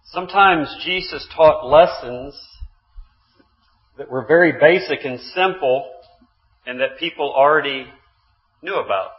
Sometimes Jesus taught lessons that were very basic and simple and that people already knew about.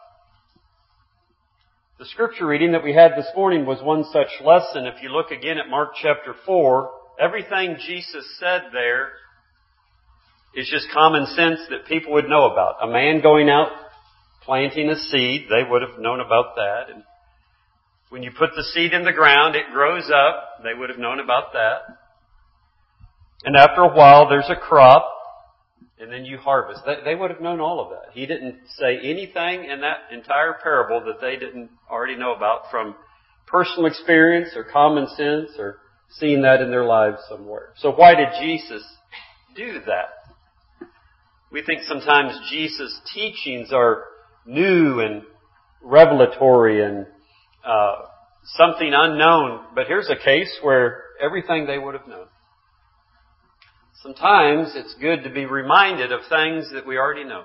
The scripture reading that we had this morning was one such lesson. If you look again at Mark chapter 4, everything Jesus said there is just common sense that people would know about. A man going out planting a seed, they would have known about that. And when you put the seed in the ground, it grows up. They would have known about that. And after a while, there's a crop, and then you harvest. They would have known all of that. He didn't say anything in that entire parable that they didn't already know about from personal experience or common sense or seeing that in their lives somewhere. So why did Jesus do that? We think sometimes Jesus' teachings are new and revelatory and something unknown. But here's a case where everything they would have known. Sometimes it's good to be reminded of things that we already know.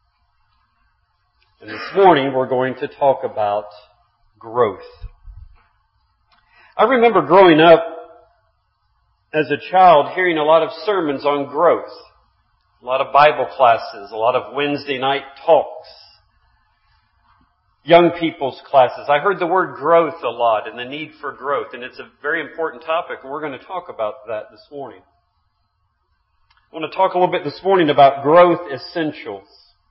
And this morning we're going to talk about growth. I remember growing up as a child hearing a lot of sermons on growth. A lot of Bible classes, a lot of Wednesday night talks. Young people's classes. I heard the word growth a lot and the need for growth. And it's a very important topic, and we're going to talk about that this morning. I want to talk a little bit this morning about growth essentials.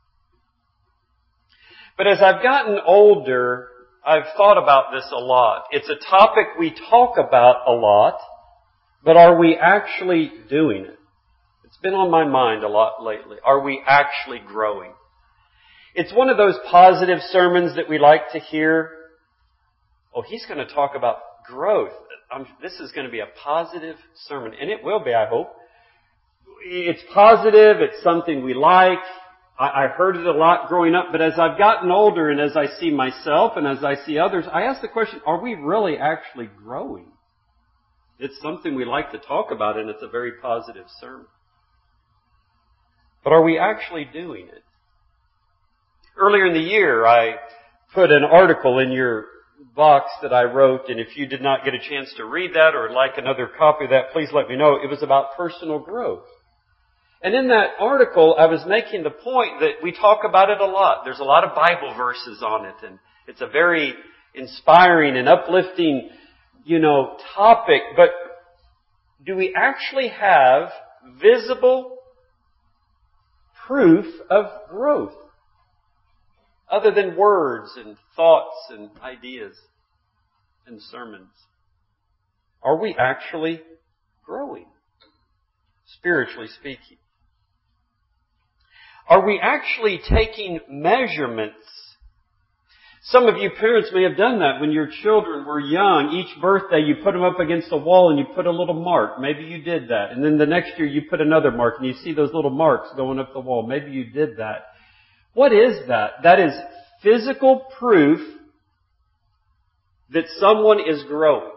But as I've gotten older, I've thought about this a lot. It's a topic we talk about a lot, but are we actually doing it? It's been on my mind a lot lately. Are we actually growing? It's one of those positive sermons that we like to hear. Oh, he's going to talk about growth. This is going to be a positive sermon. And it will be, I hope. It's positive. It's something we like. I heard it a lot growing up. But as I've gotten older and as I see myself and as I see others, I ask the question, are we really actually growing? It's something we like to talk about, and it's a very positive sermon. But are we actually doing it? Earlier in the year, I put an article in your box that I wrote, and if you did not get a chance to read that or like another copy of that, please let me know. It was about personal growth. And in that article, I was making the point that we talk about it a lot. There's a lot of Bible verses on it, and it's a very inspiring and uplifting, topic. But do we actually have visible proof of growth? Other than words and thoughts and ideas and sermons. Are we actually growing? Spiritually speaking. Are we actually taking measurements? Some of you parents may have done that when your children were young. Each birthday you put them up against a wall and you put a little mark. Maybe you did that. And then the next year you put another mark and you see those little marks going up the wall. Maybe you did that. What is that? That is physical proof that someone is growing.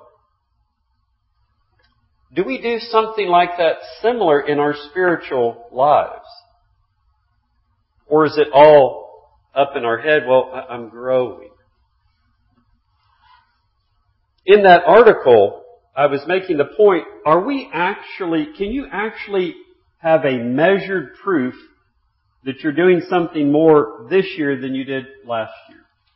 Do we do something like that similar in our spiritual lives? Or is it all up in our head, well, I'm growing? In that article, I was making the point, can you actually have a measured proof that you're doing something more this year than you did last year?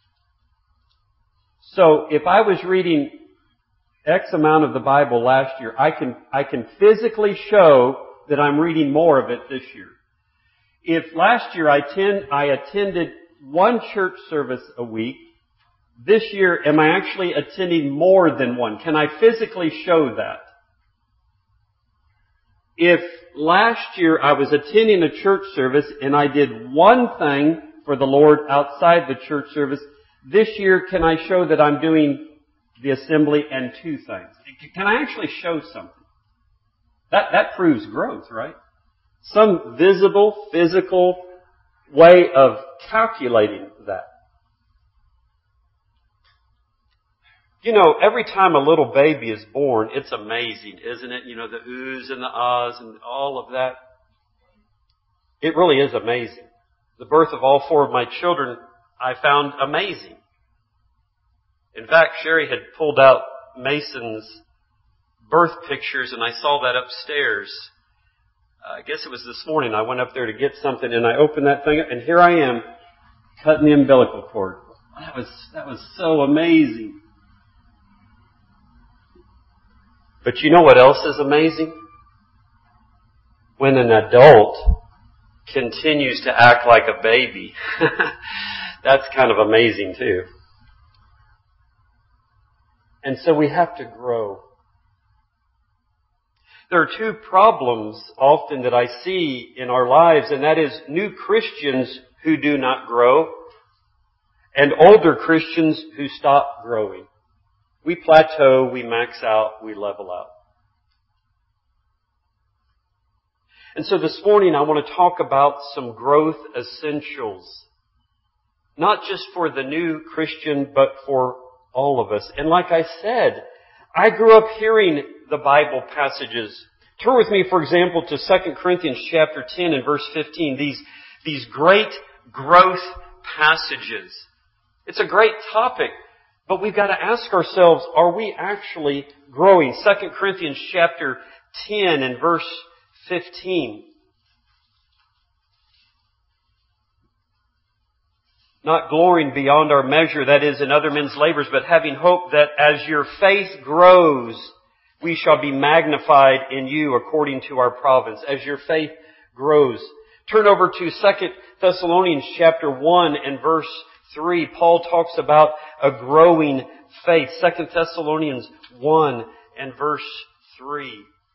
So if I was reading X amount of the Bible last year, I can physically show that I'm reading more of it this year. If last year I attended one church service a week, this year am I actually attending more than one? Can I physically show that? If last year I was attending a church service and I did one thing for the Lord outside the church service, this year can I show that I'm doing the assembly and two things? Can I actually show something? That proves growth, right? Some visible, physical way of calculating that. Every time a little baby is born, it's amazing, isn't it? The oohs and the ahs and all of that. It really is amazing. The birth of all four of my children, I found amazing. In fact, Sherry had pulled out Mason's birth pictures, and I saw that upstairs. I guess it was this morning. I went up there to get something, and I opened that thing up, and here I am, cutting the umbilical cord. That was so amazing. But you know what else is amazing? When an adult continues to act like a baby. That's kind of amazing too. And so we have to grow. There are two problems often that I see in our lives, and that is new Christians who do not grow and older Christians who stop growing. We plateau, we max out, we level out. And so this morning I want to talk about some growth essentials. Not just for the new Christian, but for all of us. And like I said, I grew up hearing the Bible passages. Turn with me, for example, to 2 Corinthians chapter 10 and verse 15. These great growth passages. It's a great topic, but we've got to ask ourselves, are we actually growing? 2 Corinthians chapter 10 and verse 15. Not glorying beyond our measure, that is, in other men's labors, but having hope that as your faith grows, we shall be magnified in you according to our province. As your faith grows. Turn over to 2 Thessalonians chapter 1 and verse 3. Paul talks about a growing faith. 2 Thessalonians 1 and verse 3.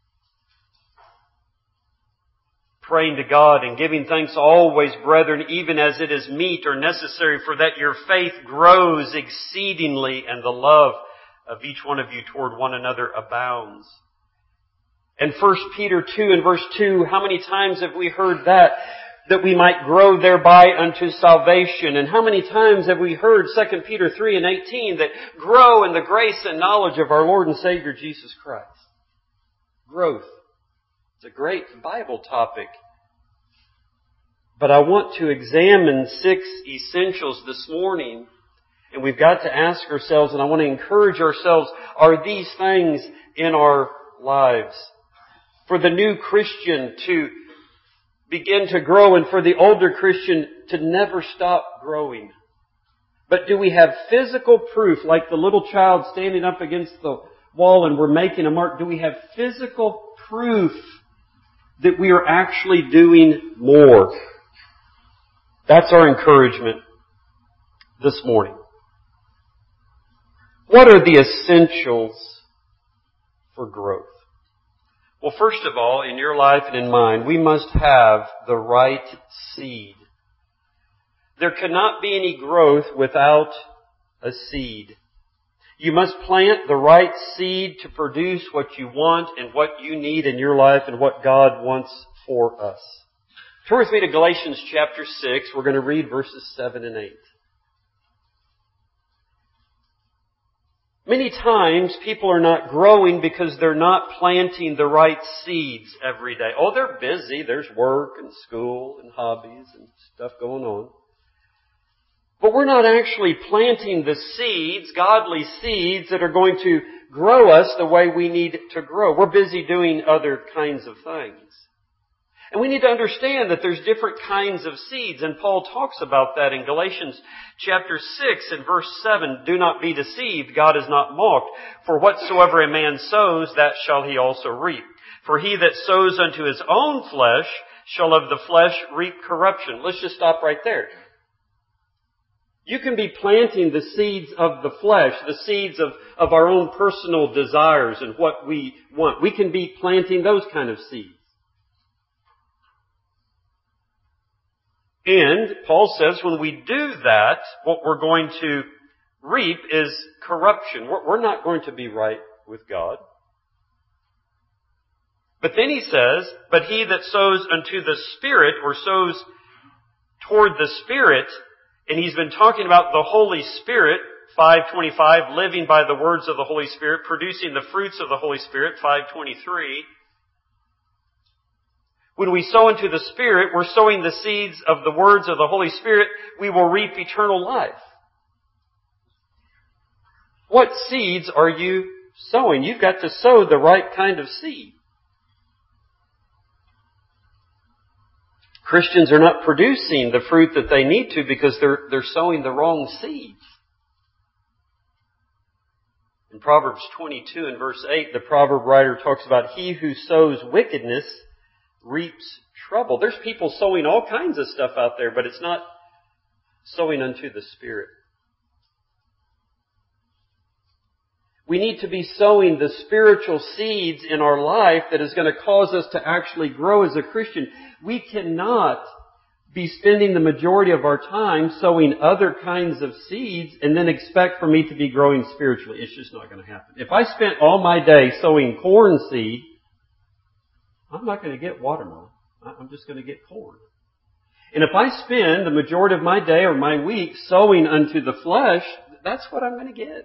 Praying to God and giving thanks always, brethren, even as it is meet or necessary, for that your faith grows exceedingly and the love of each one of you toward one another abounds. And 1 Peter 2 and verse 2, how many times have we heard that we might grow thereby unto salvation? And how many times have we heard 2 Peter 3 and 18 that grow in the grace and knowledge of our Lord and Savior Jesus Christ? Growth. It's a great Bible topic. But I want to examine 6 essentials this morning. And we've got to ask ourselves, and I want to encourage ourselves, are these things in our lives? For the new Christian to begin to grow and for the older Christian to never stop growing. But do we have physical proof, like the little child standing up against the wall and we're making a mark? Do we have physical proof that we are actually doing more? That's our encouragement this morning. What are the essentials for growth? Well, first of all, in your life and in mine, we must have the right seed. There cannot be any growth without a seed. You must plant the right seed to produce what you want and what you need in your life and what God wants for us. Turn with me to Galatians chapter 6. We're going to read verses 7 and 8. Many times people are not growing because they're not planting the right seeds every day. Oh, they're busy. There's work and school and hobbies and stuff going on. But we're not actually planting the seeds, godly seeds, that are going to grow us the way we need to grow. We're busy doing other kinds of things. And we need to understand that there's different kinds of seeds, and Paul talks about that in Galatians chapter 6 and verse 7. Do not be deceived, God is not mocked. For whatsoever a man sows, that shall he also reap. For he that sows unto his own flesh shall of the flesh reap corruption. Let's just stop right there. You can be planting the seeds of the flesh, the seeds of our own personal desires and what we want. We can be planting those kind of seeds. And Paul says when we do that, what we're going to reap is corruption. We're not going to be right with God. But then he says, but he that sows unto the Spirit, or sows toward the Spirit, and he's been talking about the Holy Spirit, 5:25, living by the words of the Holy Spirit, producing the fruits of the Holy Spirit, 5:23. When we sow into the Spirit, we're sowing the seeds of the words of the Holy Spirit. We will reap eternal life. What seeds are you sowing. You've got to sow the right kind of seed. Christians are not producing the fruit that they need to because they're sowing the wrong seeds. In Proverbs 22 and verse 8, the proverb writer talks about he who sows wickedness reaps trouble. There's people sowing all kinds of stuff out there, but it's not sowing unto the Spirit. We need to be sowing the spiritual seeds in our life that is going to cause us to actually grow as a Christian. We cannot be spending the majority of our time sowing other kinds of seeds and then expect for me to be growing spiritually. It's just not going to happen. If I spent all my day sowing corn seed, I'm not going to get watermelon. I'm just going to get corn. And if I spend the majority of my day or my week sowing unto the flesh, that's what I'm going to get.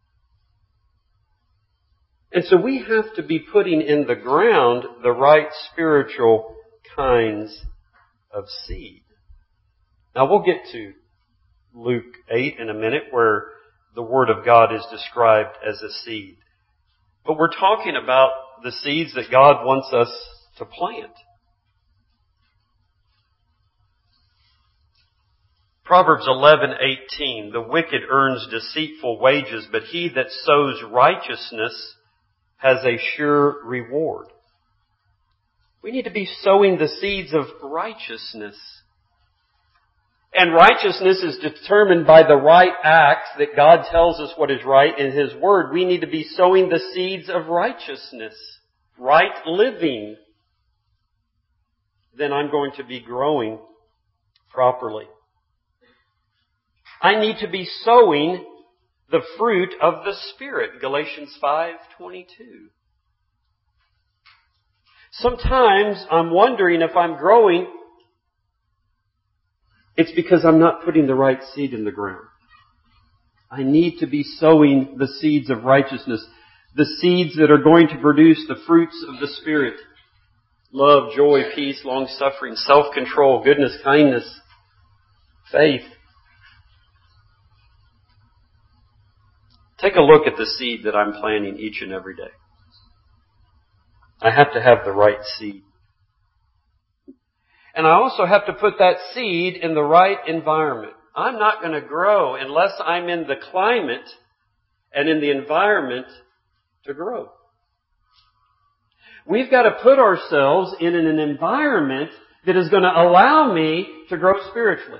And so we have to be putting in the ground the right spiritual kinds of seed. Now we'll get to Luke 8 in a minute where the Word of God is described as a seed. But we're talking about the seeds that God wants us to plant. Proverbs 11:18, the wicked earns deceitful wages, but he that sows righteousness has a sure reward. We need to be sowing the seeds of righteousness. And righteousness is determined by the right acts that God tells us what is right in His Word. We need to be sowing the seeds of righteousness, right living. Then I'm going to be growing properly. I need to be sowing the fruit of the Spirit, Galatians 5:22. Sometimes I'm wondering if I'm growing, it's because I'm not putting the right seed in the ground. I need to be sowing the seeds of righteousness, the seeds that are going to produce the fruits of the Spirit. Love, joy, peace, long-suffering, self-control, goodness, kindness, faith. Take a look at the seed that I'm planting each and every day. I have to have the right seed. And I also have to put that seed in the right environment. I'm not going to grow unless I'm in the climate and in the environment to grow. We've got to put ourselves in an environment that is going to allow me to grow spiritually.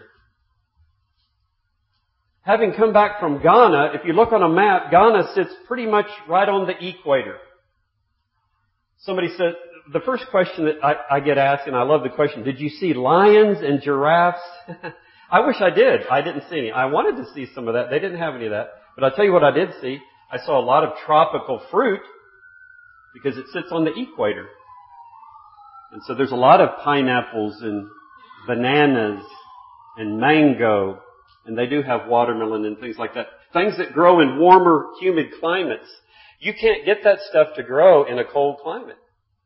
Having come back from Ghana, if you look on a map, Ghana sits pretty much right on the equator. Somebody said, the first question that I get asked, and I love the question, did you see lions and giraffes? I wish I did. I didn't see any. I wanted to see some of that. They didn't have any of that. But I'll tell you what I did see. I saw a lot of tropical fruit because it sits on the equator. And so there's a lot of pineapples and bananas and mango. And they do have watermelon and things like that. Things that grow in warmer, humid climates. You can't get that stuff to grow in a cold climate.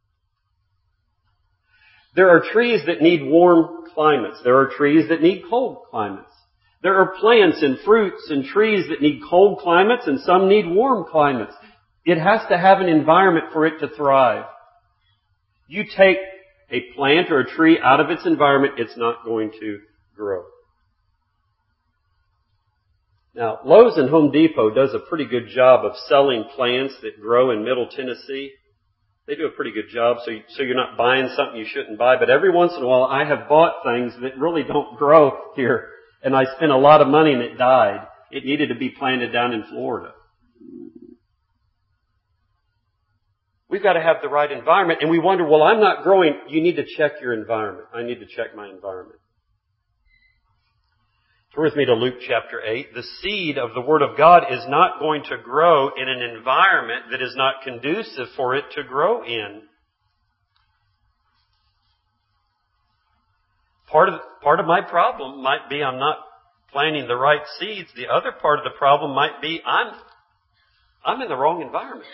There are trees that need warm climates. There are trees that need cold climates. There are plants and fruits and trees that need cold climates and some need warm climates. It has to have an environment for it to thrive. You take a plant or a tree out of its environment, it's not going to grow. Now, Lowe's and Home Depot does a pretty good job of selling plants that grow in Middle Tennessee. They do a pretty good job, so you're not buying something you shouldn't buy. But every once in a while, I have bought things that really don't grow here, and I spent a lot of money and it died. It needed to be planted down in Florida. We've got to have the right environment, and we wonder, well, I'm not growing. You need to check your environment. I need to check my environment. Turn with me to Luke chapter 8. The seed of the Word of God is not going to grow in an environment that is not conducive for it to grow in. Part of my problem might be I'm not planting the right seeds. The other part of the problem might be I'm in the wrong environment.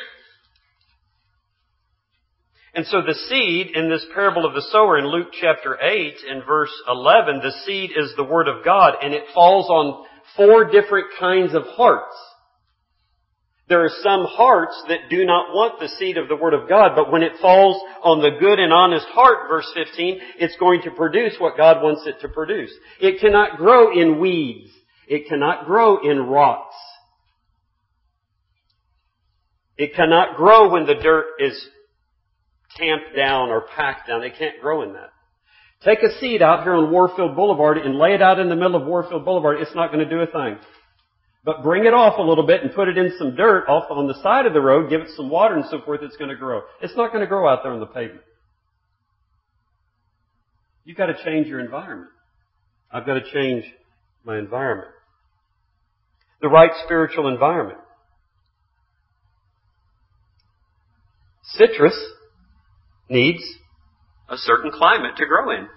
And so the seed in this parable of the sower in Luke chapter 8 and verse 11, the seed is the Word of God, and it falls on 4 different kinds of hearts. There are some hearts that do not want the seed of the Word of God, but when it falls on the good and honest heart, verse 15, it's going to produce what God wants it to produce. It cannot grow in weeds. It cannot grow in rocks. It cannot grow when the dirt is tamped down or packed down. It can't grow in that. Take a seed out here on Warfield Boulevard and lay it out in the middle of Warfield Boulevard. It's not going to do a thing. But bring it off a little bit and put it in some dirt off on the side of the road, give it some water and so forth, it's going to grow. It's not going to grow out there on the pavement. You've got to change your environment. I've got to change my environment. The right spiritual environment. Citrus needs a certain climate to grow in.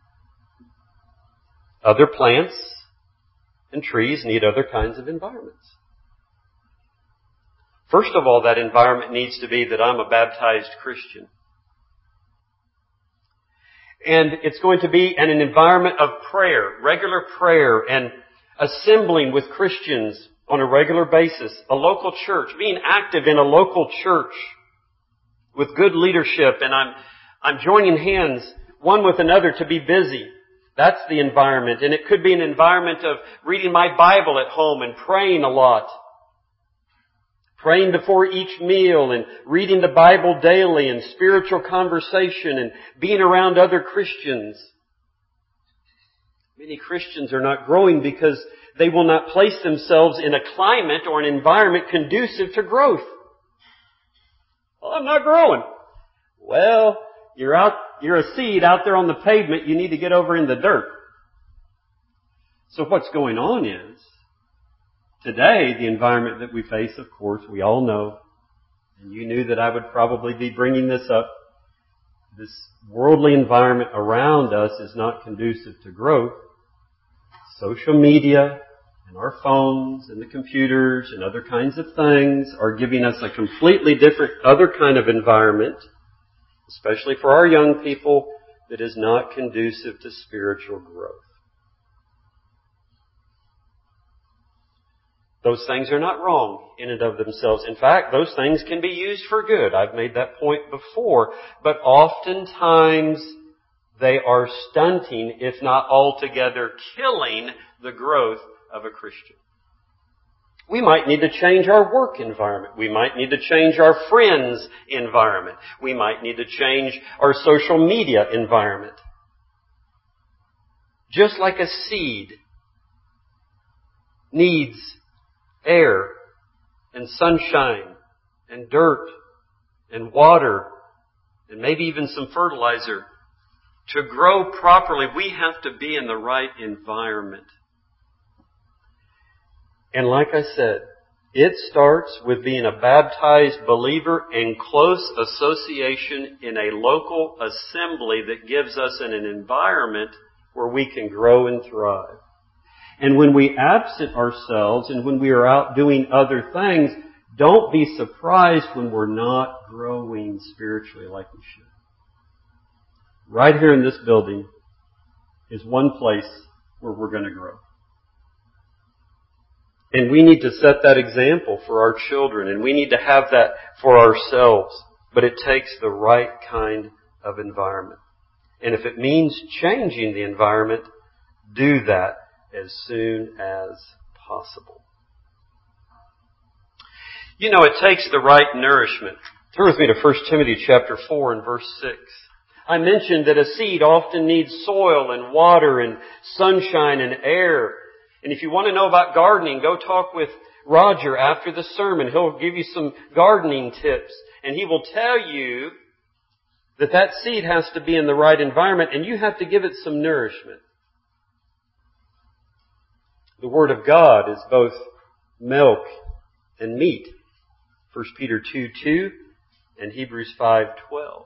Other plants and trees need other kinds of environments. First of all, that environment needs to be that I'm a baptized Christian. And it's going to be in an environment of prayer, regular prayer, and assembling with Christians on a regular basis. A local church, being active in a local church with good leadership, and I'm joining hands one with another to be busy. That's the environment. And it could be an environment of reading my Bible at home and praying a lot. Praying before each meal and reading the Bible daily and spiritual conversation and being around other Christians. Many Christians are not growing because they will not place themselves in a climate or an environment conducive to growth. Well, I'm not growing. Well, you're a seed out there on the pavement. You need to get over in the dirt. So what's going on is, today, the environment that we face, of course, we all know, and you knew that I would probably be bringing this up, this worldly environment around us is not conducive to growth. Social media and our phones and the computers and other kinds of things are giving us a completely different, other kind of environment, especially for our young people, that is not conducive to spiritual growth. Those things are not wrong in and of themselves. In fact, those things can be used for good. I've made that point before. But oftentimes they are stunting, if not altogether killing, the growth of a Christian. We might need to change our work environment. We might need to change our friends' environment. We might need to change our social media environment. Just like a seed needs air and sunshine and dirt and water and maybe even some fertilizer to grow properly, we have to be in the right environment. And like I said, it starts with being a baptized believer in close association in a local assembly that gives us an environment where we can grow and thrive. And when we absent ourselves and when we are out doing other things, don't be surprised when we're not growing spiritually like we should. Right here in this building is one place where we're going to grow. And we need to set that example for our children, and we need to have that for ourselves. But it takes the right kind of environment. And if it means changing the environment, do that as soon as possible. You know, it takes the right nourishment. Turn with me to 1 Timothy chapter 4 and verse 6. I mentioned that a seed often needs soil and water and sunshine and air. And if you want to know about gardening, go talk with Roger after the sermon. He'll give you some gardening tips. And he will tell you that that seed has to be in the right environment and you have to give it some nourishment. The Word of God is both milk and meat. 1 Peter 2:2 and Hebrews 5:12.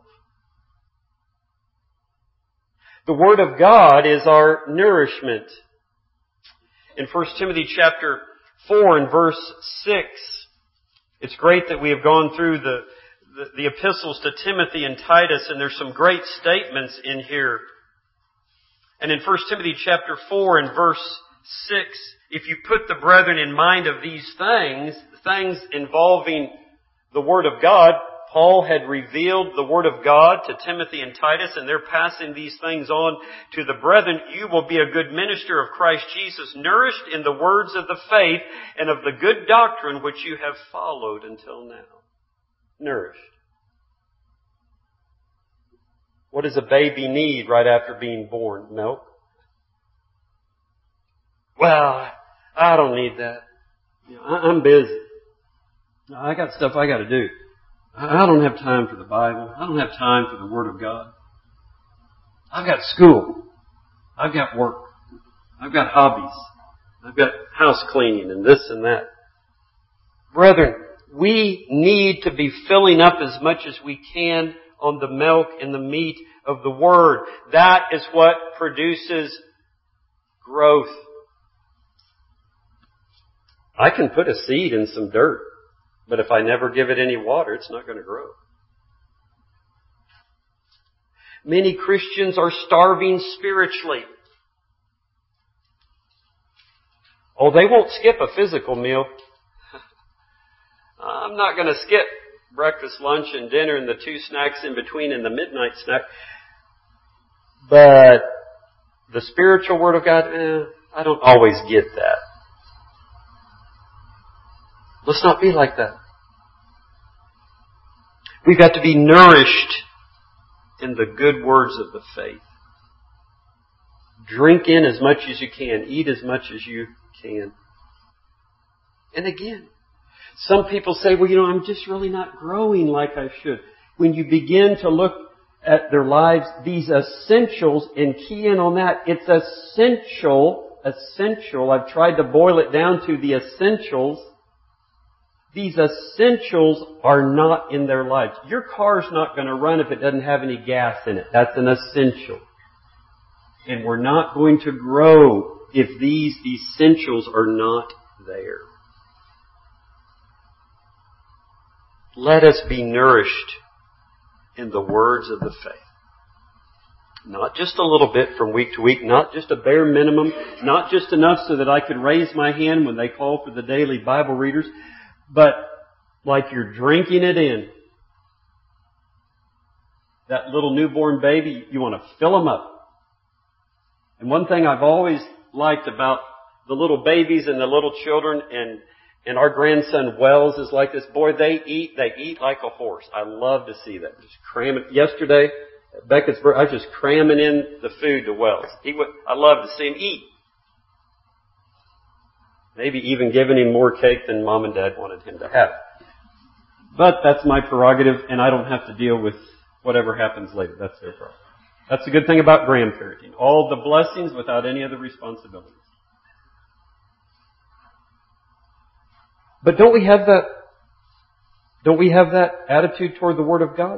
The Word of God is our nourishment. In 1 Timothy chapter 4 and verse 6, it's great that we have gone through the epistles to Timothy and Titus, and there's some great statements in here. And in 1 Timothy chapter 4 and verse 6, if you put the brethren in mind of these things, things involving the Word of God. Paul had revealed the Word of God to Timothy and Titus, and they're passing these things on to the brethren. You will be a good minister of Christ Jesus, nourished in the words of the faith and of the good doctrine which you have followed until now. Nourished. What does a baby need right after being born? Milk? Well, I don't need that. I'm busy. I got stuff I got to do. I don't have time for the Bible. I don't have time for the Word of God. I've got school. I've got work. I've got hobbies. I've got house cleaning and this and that. Brethren, we need to be filling up as much as we can on the milk and the meat of the Word. That is what produces growth. I can put a seed in some dirt, but if I never give it any water, it's not going to grow. Many Christians are starving spiritually. Oh, they won't skip a physical meal. I'm not going to skip breakfast, lunch, and dinner and the 2 snacks in between and the midnight snack. But the spiritual Word of God, I don't always get that. Let's not be like that. We've got to be nourished in the good words of the faith. Drink in as much as you can. Eat as much as you can. And again, some people say, well, I'm just really not growing like I should. When you begin to look at their lives, these essentials, and key in on that, it's essential. I've tried to boil it down to the essentials. These essentials are not in their lives. Your car's not going to run if it doesn't have any gas in it. That's an essential. And we're not going to grow if these essentials are not there. Let us be nourished in the words of the faith. Not just a little bit from week to week, not just a bare minimum, not just enough so that I could raise my hand when they call for the daily Bible readers, but like you're drinking it in. That little newborn baby, you want to fill them up. And one thing I've always liked about the little babies and the little children, and our grandson Wells is like this. Boy, they eat like a horse. I love to see that. Just cram it. Yesterday, at Beckett's birthday, I was just cramming in the food to Wells. I love to see him eat. Maybe even giving him more cake than Mom and Dad wanted him to have. But that's my prerogative, and I don't have to deal with whatever happens later. That's their problem. That's the good thing about grandparenting. All the blessings without any other responsibilities. But don't we have that attitude toward the Word of God?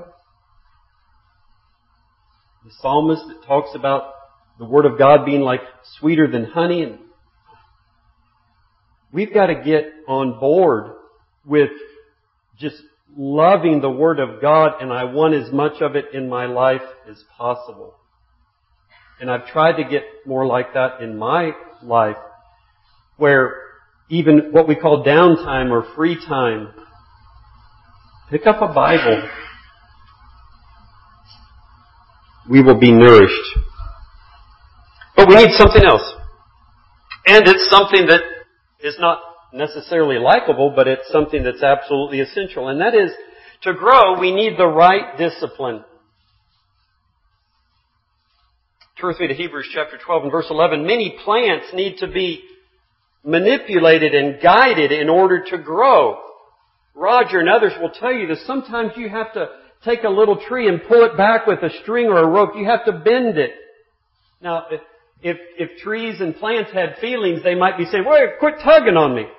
The psalmist that talks about the Word of God being like sweeter than honey, and we've got to get on board with just loving the Word of God, and I want as much of it in my life as possible. And I've tried to get more like that in my life, where even what we call downtime or free time, pick up a Bible. We will be nourished. But we need something else. And it's something that is not necessarily likable, but it's something that's absolutely essential. And that is, to grow, we need the right discipline. Turn with me to Hebrews chapter 12 and verse 11. Many plants need to be manipulated and guided in order to grow. Roger and others will tell you that sometimes you have to take a little tree and pull it back with a string or a rope. You have to bend it. Now, if trees and plants had feelings, they might be saying, "Wait, quit tugging on me."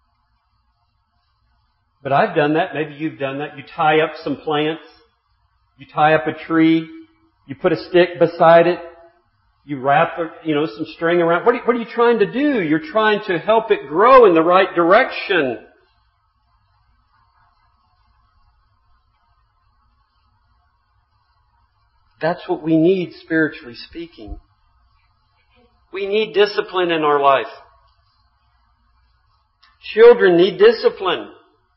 But I've done that. Maybe you've done that. You tie up some plants. You tie up a tree. You put a stick beside it. You wrap, some string around. What are you trying to do? You're trying to help it grow in the right direction. That's what we need, spiritually speaking. We need discipline in our life. Children need discipline.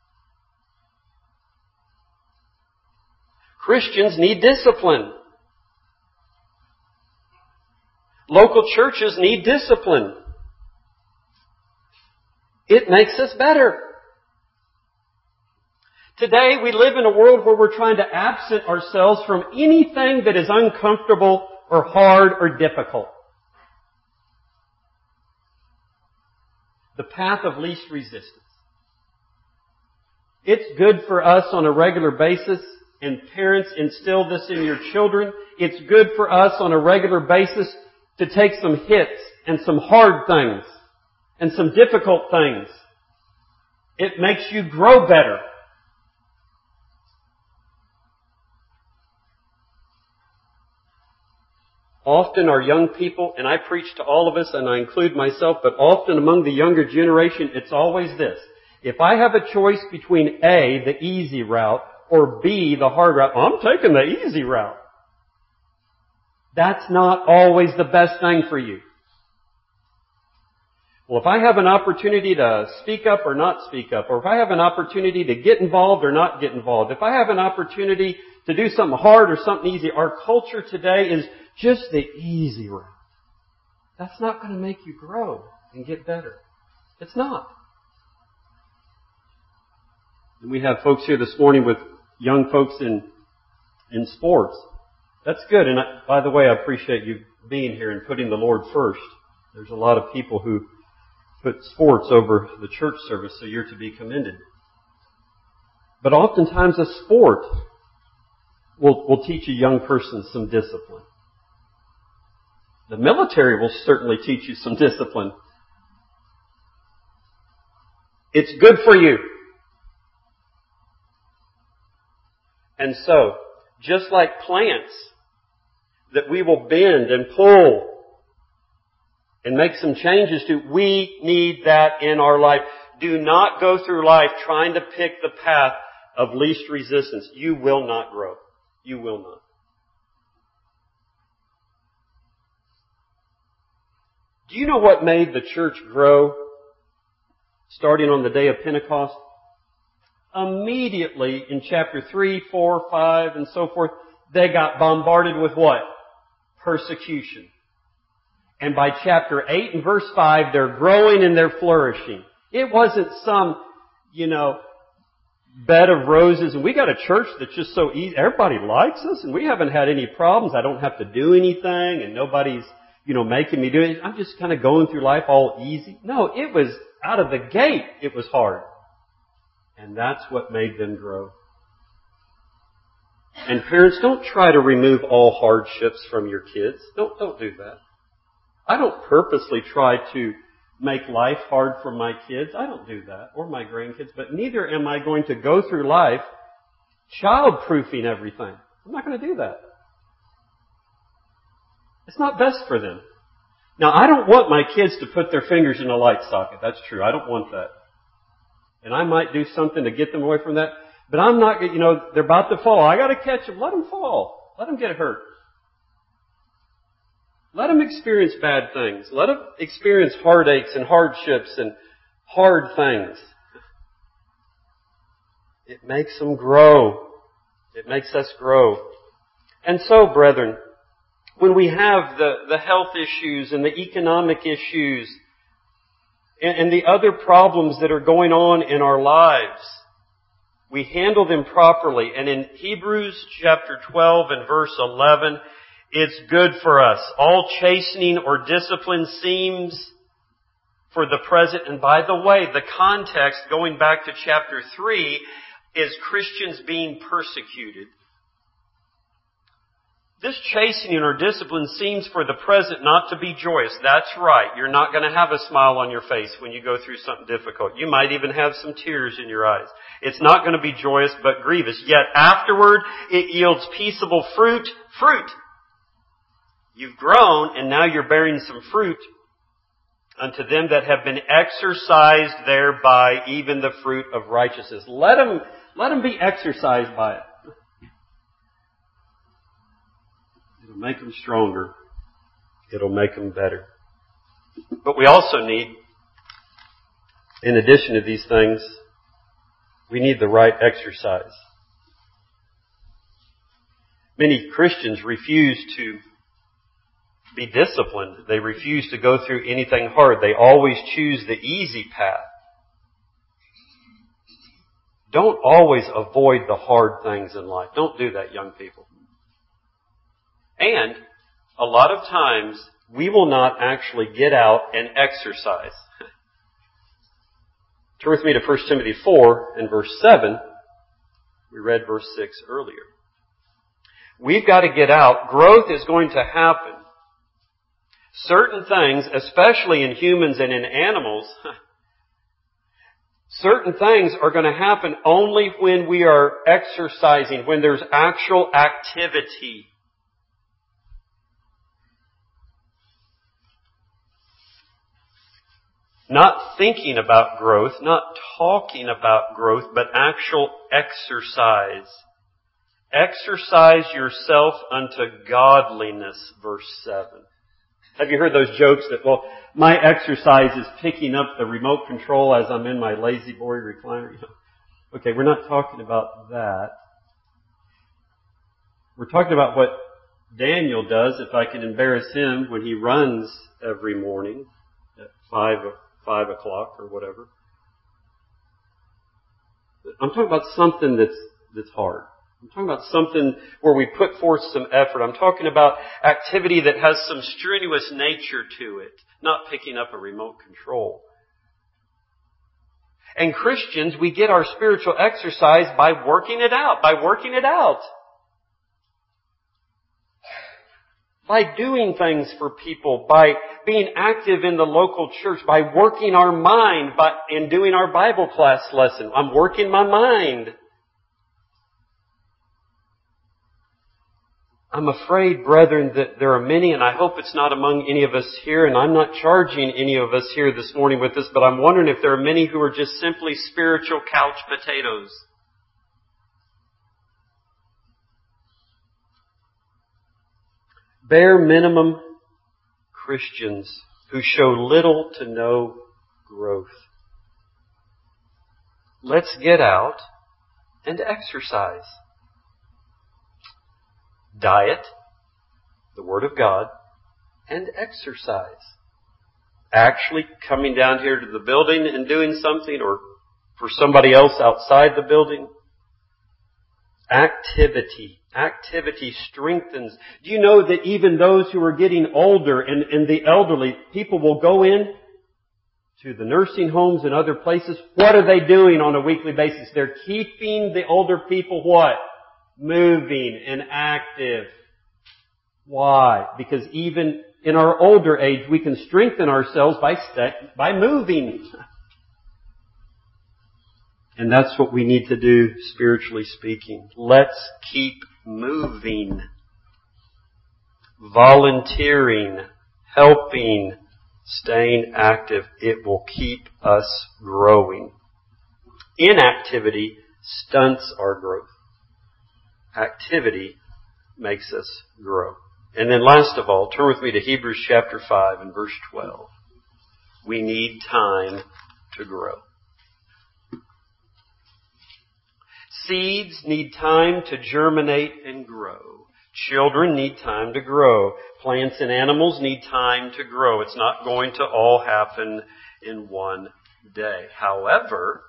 Christians need discipline. Local churches need discipline. It makes us better. Today we live in a world where we're trying to absent ourselves from anything that is uncomfortable or hard or difficult. The path of least resistance. It's good for us on a regular basis, and parents, instill this in your children. It's good for us on a regular basis to take some hits and some hard things and some difficult things. It makes you grow better. Often our young people, and I preach to all of us and I include myself, but often among the younger generation, it's always this. If I have a choice between A, the easy route, or B, the hard route, I'm taking the easy route. That's not always the best thing for you. Well, if I have an opportunity to speak up or not speak up, or if I have an opportunity to get involved or not get involved, if I have an opportunity to do something hard or something easy, our culture today is just the easy route. That's not going to make you grow and get better. It's not. And we have folks here this morning with young folks in sports. That's good. And by the way, I appreciate you being here and putting the Lord first. There's a lot of people who put sports over the church service, so you're to be commended. But oftentimes a sport will teach a young person some discipline. The military will certainly teach you some discipline. It's good for you. And so, just like plants that we will bend and pull and make some changes to, we need that in our life. Do not go through life trying to pick the path of least resistance. You will not grow. You will not. Do you know what made the church grow starting on the day of Pentecost? Immediately in chapter 3, 4, 5, and so forth, they got bombarded with what? Persecution. And by chapter 8 and verse 5, they're growing and they're flourishing. It wasn't some, bed of roses. And we got a church that's just so easy. Everybody likes us and we haven't had any problems. I don't have to do anything and nobody's, making me do it. I'm just kind of going through life all easy. No, it was out of the gate. It was hard. And that's what made them grow. And parents, don't try to remove all hardships from your kids. Don't do that. I don't purposely try to make life hard for my kids. I don't do that. Or my grandkids. But neither am I going to go through life child-proofing everything. I'm not going to do that. It's not best for them. Now, I don't want my kids to put their fingers in a light socket. That's true. I don't want that. And I might do something to get them away from that. But I'm not, they're about to fall. I got to catch them. Let them fall. Let them get hurt. Let them experience bad things. Let them experience heartaches and hardships and hard things. It makes them grow. It makes us grow. And so, brethren, when we have the health issues and the economic issues and the other problems that are going on in our lives, we handle them properly. And in Hebrews chapter 12 and verse 11, it's good for us. All chastening or discipline seems for the present. And by the way, the context, going back to chapter 3, is Christians being persecuted. This chastening or discipline seems for the present not to be joyous. That's right. You're not going to have a smile on your face when you go through something difficult. You might even have some tears in your eyes. It's not going to be joyous but grievous. Yet afterward it yields peaceable fruit. Fruit. You've grown and now you're bearing some fruit unto them that have been exercised thereby, even the fruit of righteousness. Let them be exercised by it. It'll make them stronger. It'll make them better. But we also need In addition to these things, we need the right exercise. Many Christians refuse to be disciplined. They refuse to go through anything hard. They always choose the easy path. Don't always avoid the hard things in life. Don't do that, young people. And a lot of times, we will not actually get out and exercise. Turn with me to 1 Timothy 4 and verse 7. We read verse 6 earlier. We've got to get out. Growth is going to happen. Certain things, especially in humans and in animals, certain things are going to happen only when we are exercising, when there's actual activity. Not thinking about growth, not talking about growth, but actual exercise. Exercise yourself unto godliness, verse 7. Have you heard those jokes that, well, my exercise is picking up the remote control as I'm in my lazy boy recliner? Okay, we're not talking about that. We're talking about what Daniel does, if I can embarrass him, when he runs every morning at 5 o'clock or whatever. I'm talking about something that's hard. I'm talking about something where we put forth some effort. I'm talking about activity that has some strenuous nature to it, not picking up a remote control. And Christians, we get our spiritual exercise by working it out, by doing things for people, by being active in the local church, by working our mind, and doing our Bible class lesson. I'm working my mind. I'm afraid, brethren, that there are many, and I hope it's not among any of us here, and I'm not charging any of us here this morning with this, but I'm wondering if there are many who are just simply spiritual couch potatoes. Bare minimum Christians who show little to no growth. Let's get out and exercise. Diet, the Word of God, and exercise. Actually coming down here to the building and doing something, or for somebody else outside the building. Activity. Activity strengthens. Do you know that even those who are getting older and the elderly, people will go in to the nursing homes and other places. What are they doing on a weekly basis? They're keeping the older people what? Moving and active. Why? Because even in our older age, we can strengthen ourselves by moving. And that's what we need to do, spiritually speaking. Let's keep moving. Volunteering, helping, staying active. It will keep us growing. Inactivity stunts our growth. Activity makes us grow. And then last of all, turn with me to Hebrews chapter 5 and verse 12. We need time to grow. Seeds need time to germinate and grow. Children need time to grow. Plants and animals need time to grow. It's not going to all happen in one day. However,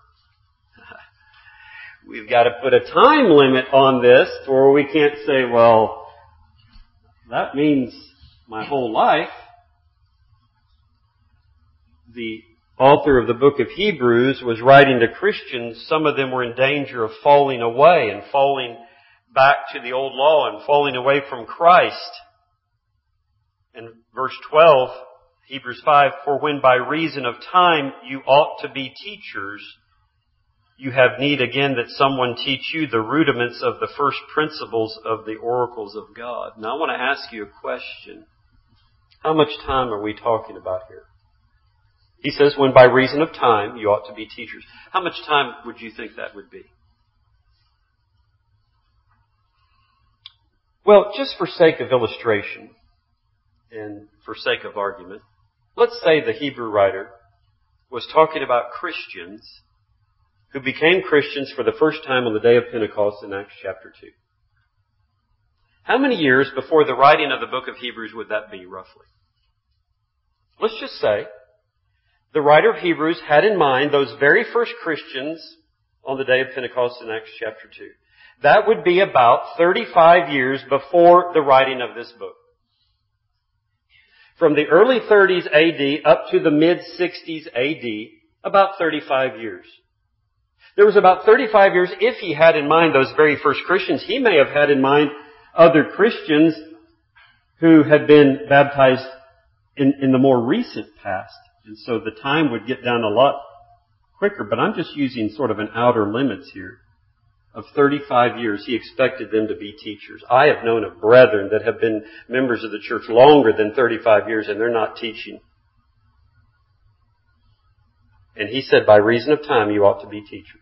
we've got to put a time limit on this, or we can't say, well, that means my whole life. The author of the book of Hebrews was writing to Christians. Some of them were in danger of falling away and falling back to the old law and falling away from Christ. And verse 12, Hebrews 5, for when by reason of time you ought to be teachers, you have need again that someone teach you the rudiments of the first principles of the oracles of God. Now I want to ask you a question. How much time are we talking about here? He says, when by reason of time you ought to be teachers. How much time would you think that would be? Well, just for sake of illustration and for sake of argument, let's say the Hebrew writer was talking about Christians who became Christians for the first time on the day of Pentecost in Acts chapter 2. How many years before the writing of the book of Hebrews would that be, roughly? Let's just say the writer of Hebrews had in mind those very first Christians on the day of Pentecost in Acts chapter 2. That would be about 35 years before the writing of this book. From the early 30s AD up to the mid-60s AD, about 35 years. There was about 35 years, if he had in mind those very first Christians, he may have had in mind other Christians who had been baptized in the more recent past. And so the time would get down a lot quicker, but I'm just using sort of an outer limits here. Of 35 years, he expected them to be teachers. I have known of brethren that have been members of the church longer than 35 years and they're not teaching. And he said, by reason of time, you ought to be teachers.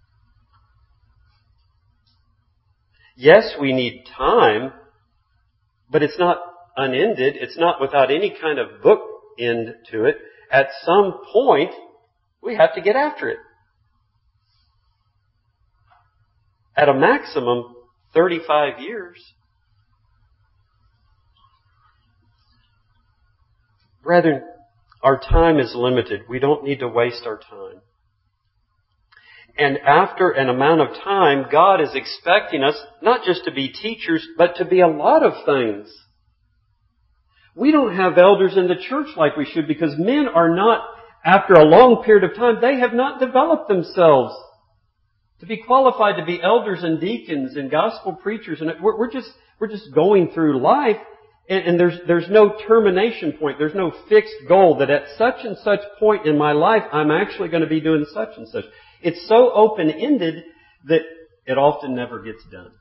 Yes, we need time, but it's not unended. It's not without any kind of book end to it. At some point, we have to get after it. At a maximum, 35 years. Brethren, our time is limited. We don't need to waste our time. And after an amount of time, God is expecting us not just to be teachers, but to be a lot of things. We don't have elders in the church like we should because men are not, after a long period of time, they have not developed themselves to be qualified to be elders and deacons and gospel preachers. And we're just going through life and there's no termination point. There's no fixed goal that at such and such point in my life, I'm actually going to be doing such and such. It's so open-ended that it often never gets done.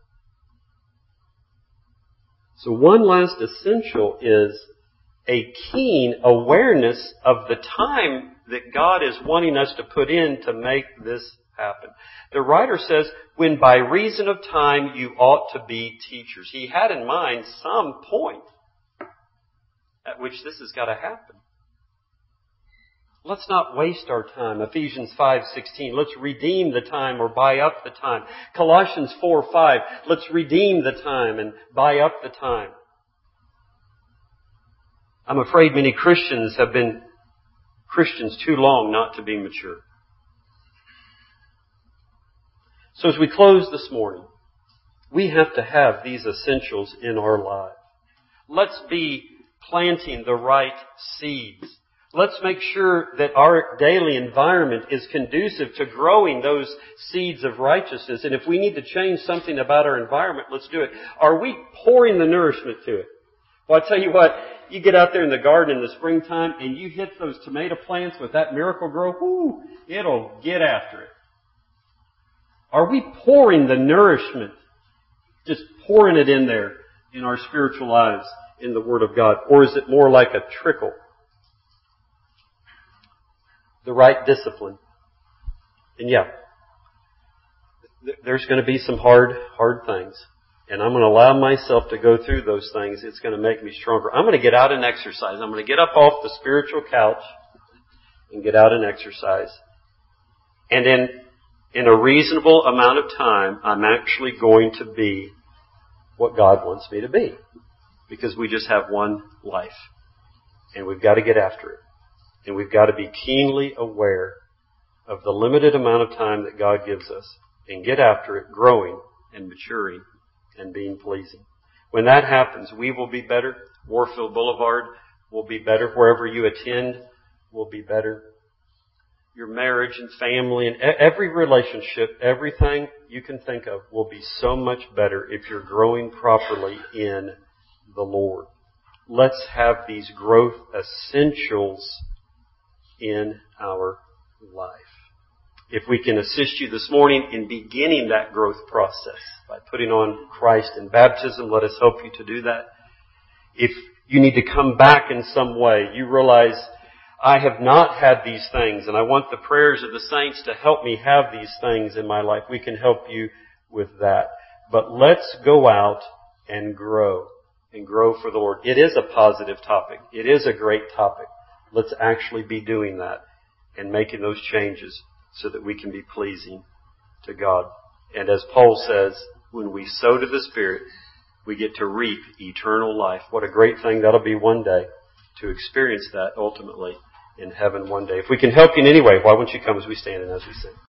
So one last essential is a keen awareness of the time that God is wanting us to put in to make this happen. The writer says, when by reason of time you ought to be teachers. He had in mind some point at which this has got to happen. Let's not waste our time. Ephesians 5:16. Let's redeem the time or buy up the time. Colossians 4:5. Let's redeem the time and buy up the time. I'm afraid many Christians have been Christians too long not to be mature. So as we close this morning, we have to have these essentials in our lives. Let's be planting the right seeds. Let's make sure that our daily environment is conducive to growing those seeds of righteousness. And if we need to change something about our environment, let's do it. Are we pouring the nourishment to it? Well, I tell you what, you get out there in the garden in the springtime and you hit those tomato plants with that Miracle-Gro, whoo, it'll get after it. Are we pouring the nourishment, just pouring it in there in our spiritual lives in the Word of God? Or is it more like a trickle? The right discipline. And yeah, there's going to be some hard things. And I'm going to allow myself to go through those things. It's going to make me stronger. I'm going to get out and exercise. I'm going to get up off the spiritual couch and get out and exercise. And in a reasonable amount of time, I'm actually going to be what God wants me to be. Because we just have one life. And we've got to get after it. And we've got to be keenly aware of the limited amount of time that God gives us and get after it, growing and maturing and being pleasing. When that happens, we will be better. Warfield Boulevard will be better. Wherever you attend will be better. Your marriage and family and every relationship, everything you can think of will be so much better if you're growing properly in the Lord. Let's have these growth essentials in our life. If we can assist you this morning in beginning that growth process by putting on Christ in baptism, let us help you to do that. If you need to come back in some way, you realize I have not had these things and I want the prayers of the saints to help me have these things in my life. We can help you with that. But let's go out and grow for the Lord. It is a positive topic. It is a great topic. Let's actually be doing that. and making those changes so that we can be pleasing to God. And as Paul says, when we sow to the Spirit, we get to reap eternal life. What a great thing that'll be one day, to experience that ultimately in heaven one day. If we can help you in any way, why won't you come as we stand and as we sing?